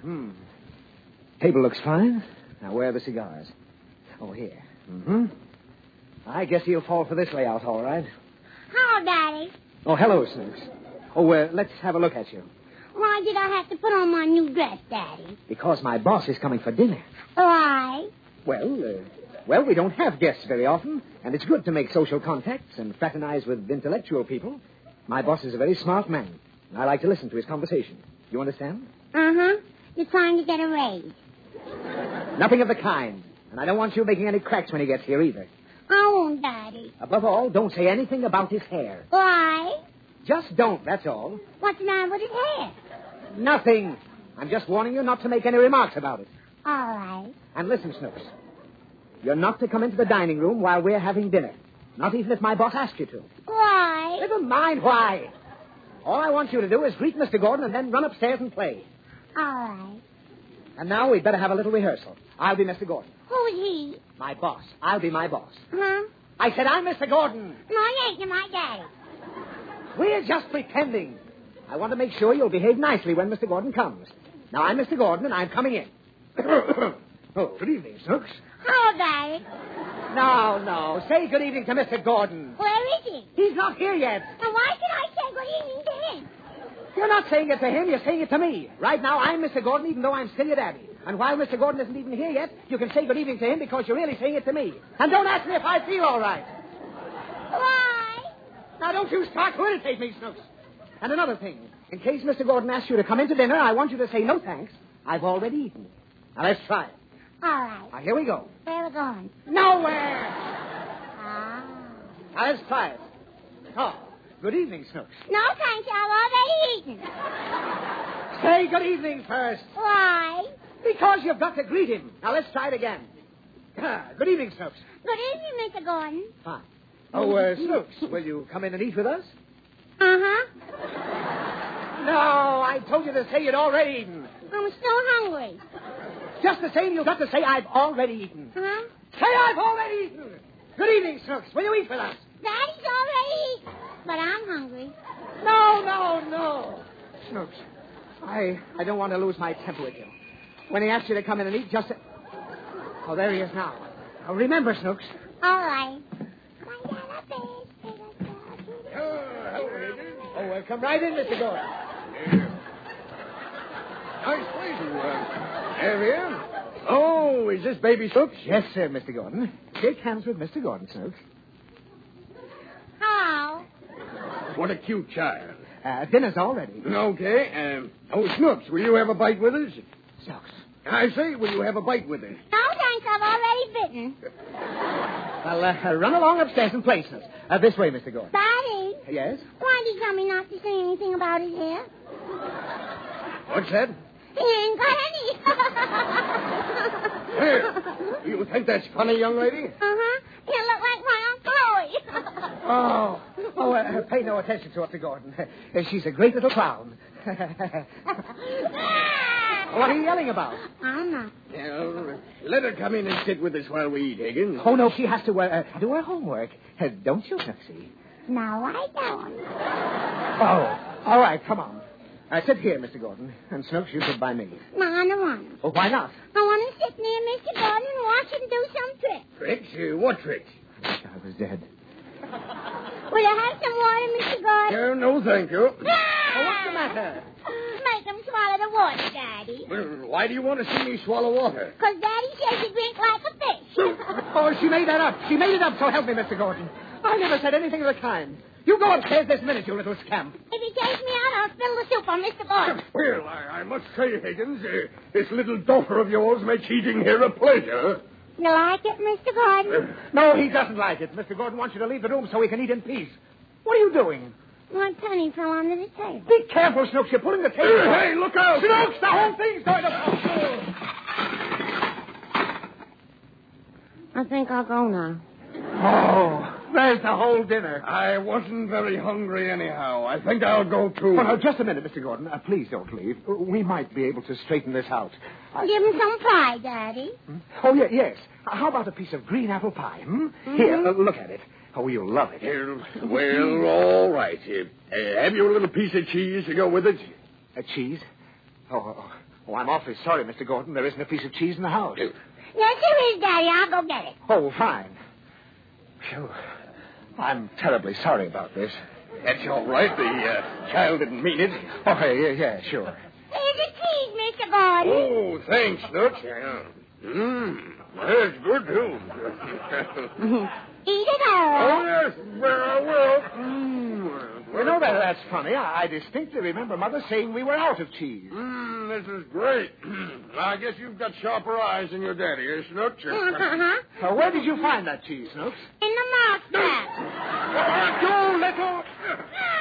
Table looks fine. Now, where are the cigars? Oh, here. Mm-hmm. I guess he'll fall for this layout, all right. Hello, Daddy. Oh, hello, Snooks. Oh, let's have a look at you. Why did I have to put on my new dress, Daddy? Because my boss is coming for dinner. Why? Well, we don't have guests very often, and it's good to make social contacts and fraternize with intellectual people. My boss is a very smart man, and I like to listen to his conversation. You understand? Uh-huh. You're trying to get a raise. Nothing of the kind, and I don't want you making any cracks when he gets here either. I won't, Daddy. Above all, don't say anything about his hair. Why? Just don't, that's all. What's the matter with his hair? Nothing. I'm just warning you not to make any remarks about it. All right. And listen, Snooks. You're not to come into the dining room while we're having dinner. Not even if my boss asks you to. Why? Never mind why. All I want you to do is greet Mr. Gordon and then run upstairs and play. All right. And now we'd better have a little rehearsal. I'll be Mr. Gordon. Who's he? My boss. I'll be my boss. Huh? I said I'm Mr. Gordon. No, you ain't. You're my daddy. We're just pretending. I want to make sure you'll behave nicely when Mr. Gordon comes. Now, I'm Mr. Gordon, and I'm coming in. Oh, good evening, Snooks. Hello, Daddy. No. Say good evening to Mr. Gordon. Where is he? He's not here yet. And why should I say good evening to him? You're not saying it to him. You're saying it to me. Right now, I'm Mr. Gordon, even though I'm still your daddy. And while Mr. Gordon isn't even here yet, you can say good evening to him because you're really saying it to me. And don't ask me if I feel all right. Why? Now, don't you start to irritate me, Snooks. And another thing. In case Mr. Gordon asks you to come in to dinner, I want you to say no thanks. I've already eaten. Now, let's try it. All right. Now, here we go. Where are we going? Nowhere! Ah. Now, let's try it. Oh, good evening, Snooks. No, thank you. I've already eaten. Say good evening first. Why? Because you've got to greet him. Now, let's try it again. Good evening, Snooks. Good evening, Mr. Gordon. Fine. Oh, Snooks, will you come in and eat with us? Uh-huh. No, I told you to say you'd already eaten. I'm still hungry. Just the same, you've got to say I've already eaten. Huh? Say I've already eaten. Good evening, Snooks. Will you eat with us? Daddy's already eaten, but I'm hungry. No. Snooks, I don't want to lose my temper with you. When he asks you to come in and eat, just... Oh, there he is now. Now, remember, Snooks. All right. Oh, well, come right in, Mr. Gordon. Nice place you area. Oh, is this baby Snooks? Yes, sir, Mr. Gordon. Shake hands with Mr. Gordon, Snooks. How? What a cute child. Dinner's all ready. Okay. Snooks, will you have a bite with us? Snooks. I say, will you have a bite with us? No, thanks. I've already bitten. Well, run along upstairs and play, Snooks. This way, Mr. Gordon. Daddy? Yes? Why did he tell me not to say anything about his hair? What's that? He ain't got any. Here. You think that's funny, young lady? Uh-huh. You look like my Aunt Chloe. Pay no attention to her, Mr. Gordon. She's a great little clown. What are you yelling about? I'm not. Well, let her come in and sit with us while we eat, Higgins. Oh, no, she has to do her homework. Don't you, Snooksy? No, I don't. Oh, all right, come on. Sit here, Mr. Gordon. And Snooks, you sit by me. No, I don't want to. Oh, why not? I want to sit near Mr. Gordon and watch him do some tricks. Tricks? What tricks? I wish I was dead. Will you have some water, Mr. Gordon? No, thank you. Oh, what's the matter? Make him swallow the water, Daddy. Well, why do you want to see me swallow water? Because Daddy says you drink like a fish. Oh, she made that up. She made it up, so help me, Mr. Gordon. I never said anything of the kind. You go upstairs this minute, you little scamp. If he takes me out, I'll spill the soup on Mr. Gordon. Well, I must say, Higgins, this little daughter of yours makes eating here a pleasure. You like it, Mr. Gordon? No, he doesn't like it. Mr. Gordon wants you to leave the room so he can eat in peace. What are you doing? My penny fell under the table. Be careful, Snooks. You're pulling the table. Hey, look out! Snooks, the whole thing's going to fall. I think I'll go now. Oh, there's the whole dinner. I wasn't very hungry anyhow. I think I'll go too. Oh, no, just a minute, Mr. Gordon. Please don't leave. We might be able to straighten this out. Give him some pie, Daddy. Oh, yes. How about a piece of green apple pie? Mm-hmm. Here, look at it. Oh, you'll love it. Well, all right. Have you a little piece of cheese to go with it? A cheese? Oh, Oh, I'm awfully sorry, Mr. Gordon. There isn't a piece of cheese in the house. Yes, there is, Daddy. I'll go get it. Oh, fine. Phew. I'm terribly sorry about this. That's all right. The child didn't mean it. Oh, yeah, sure. Here's the cheese, Mr. Gordon. Oh, thanks, Snooks. That's good, too. Eat it all. Oh, yes. Well, I will. You know, that's funny. I distinctly remember Mother saying we were out of cheese. This is great. I guess you've got sharper eyes than your daddy, eh, Snooks? Uh-huh. Where did you find that cheese, Snooks? In the mouse trap. You little...